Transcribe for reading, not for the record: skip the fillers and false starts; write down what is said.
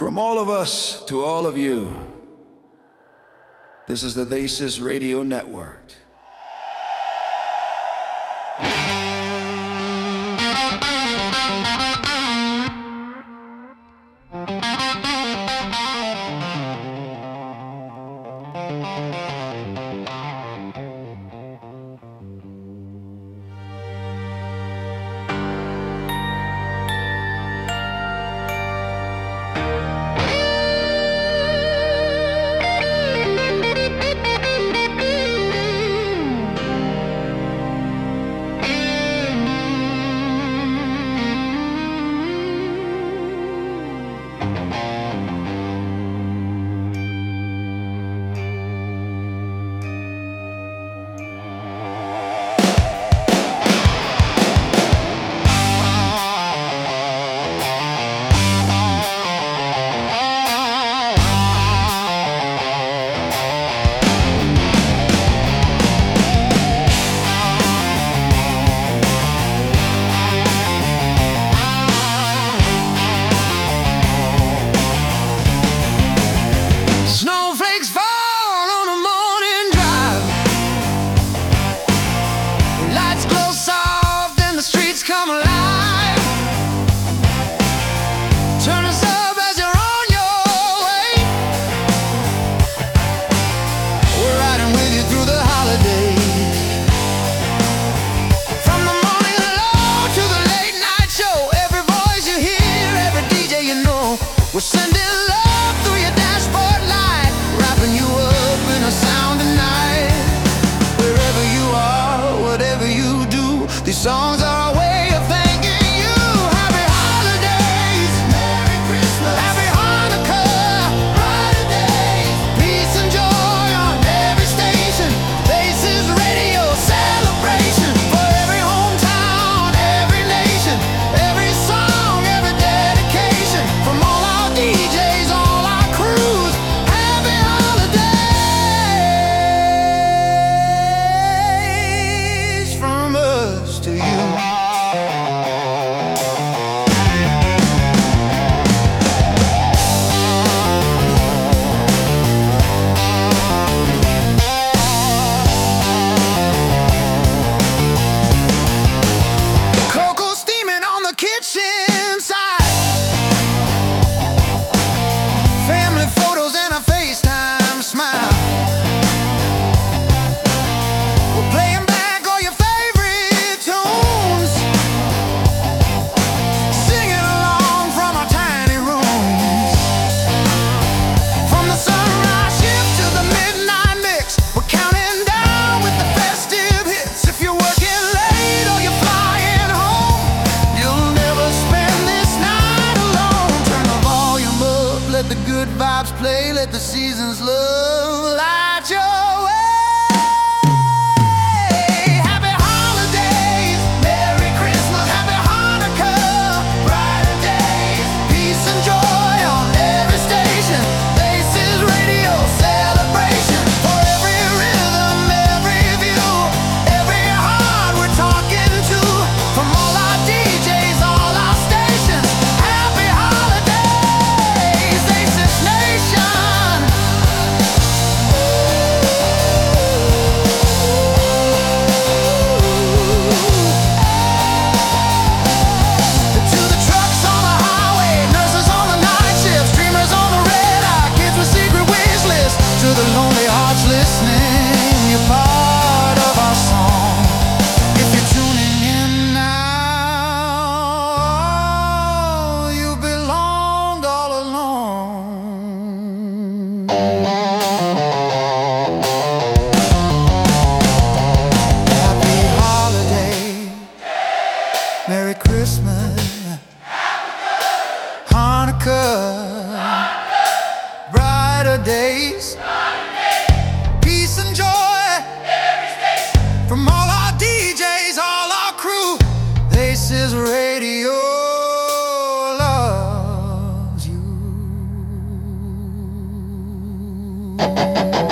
From all of us to all of you, this is the This Radio Network. We're sending love through your dashboard light, wrapping you up in a sound of night. Wherever you are, whatever you do, these songs are a way of thanking you. Happy holidays, Merry Christmas, Happy Hanukkah, brighter days, peace and joy on every station. This is radio celebration for every hometown, every nation, every song, every dedication. From all DJs, all our crews, happy holidays from us to you. Cocoa steaming on the kitchen side, family photos and a FaceTime smile. We're playing back all your favorite tunes, singing along from our tiny rooms. From the sunrise shift to the midnight mix, we're counting down with the festive hits. If you're working late or you're flying home, you'll never spend this night alone. Turn the volume up, let the good vibes play, let the seasons love light your way. Happy holidays, Merry Christmas, Happy Hanukkah, brighter days, peace and joy on every station. This is radio celebration for every rhythm, every view, every heart we're talking to. From all our DJs, all our stations, happy holidays, Aces Nation. To the trucks on the highway, nurses on the night shift, streamers on the red eye, kids with secret wish lists. To the lonely hearts listening, you're part of our song. If you're tuning in now, you belonged all along. Happy holiday, Merry Christmas, Hanukkah, brighter days, peace and joy from all our DJs, all our crew. This is radio loves you.